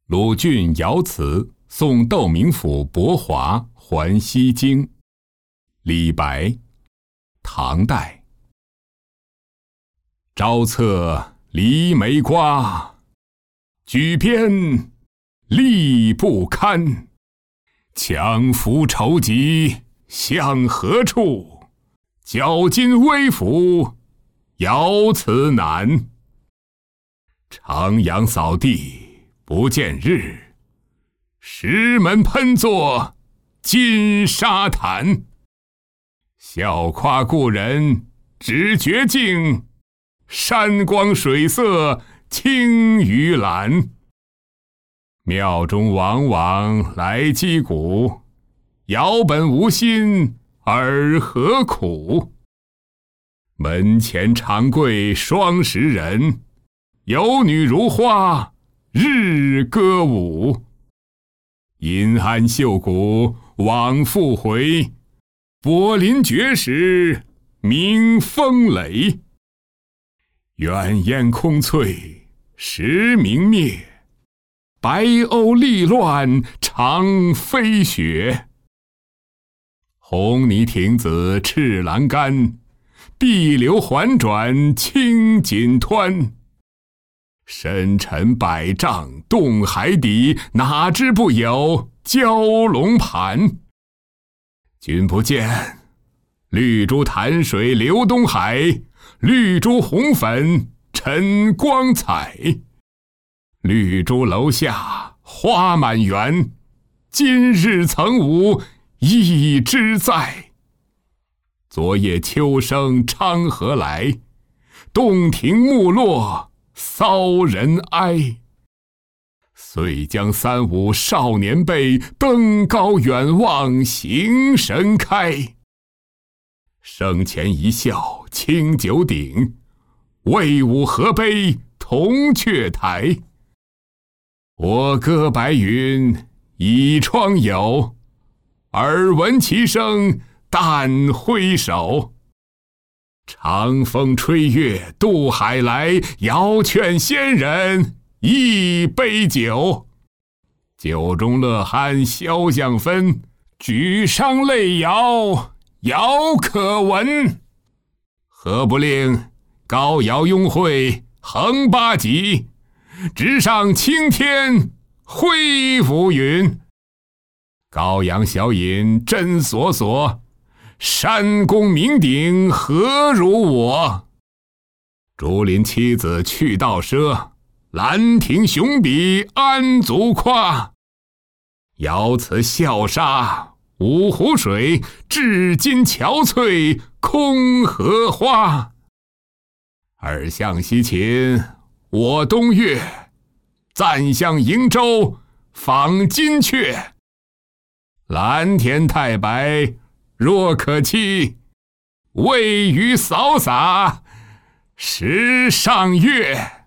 鲁郡瑶祠送窦明府伯华还西京。李白，唐代。朝策离梅瓜，举鞭力不堪。强扶愁疾向何处？脚筋微服瑶祠难。长阳扫地不见日，石门喷作金沙潭。笑夸故人知绝境，山光水色清于蓝。庙中往往来击鼓，遥本无心而何苦？门前长跪双十人，有女如花日歌舞。阴安秀骨往复回，柏林绝石鸣风雷。远烟空翠时明灭，白鸥立乱长飞雪。红泥亭子赤栏杆，碧流环转青锦湍。深沉百丈洞海底，哪知不有蛟龙盘？君不见，绿珠潭水流东海，绿珠红粉陈光彩。绿珠楼下花满园，今日曾无一枝在。昨夜秋声昌河来，洞庭木落骚人哀。遂将三五少年辈，登高远望形神开。生前一笑清酒鼎，魏武何悲铜雀台。我歌白云倚窗有，耳闻其声但挥手。长风吹月渡海来，遥劝仙人一杯酒。酒中乐酣潇湘分，举觞泪遥遥可闻。何不令高遥拥会横八极，直上青天挥浮云。高阳小饮真索索，山宫名鼎何如我？竹林妻子去道奢，兰亭雄比安足夸？瑶祠笑杀五湖水，至今憔悴空荷花。尔向西秦我东岳，暂向瀛洲访金阙。蓝田太白若可期，喂鱼扫洒时上月。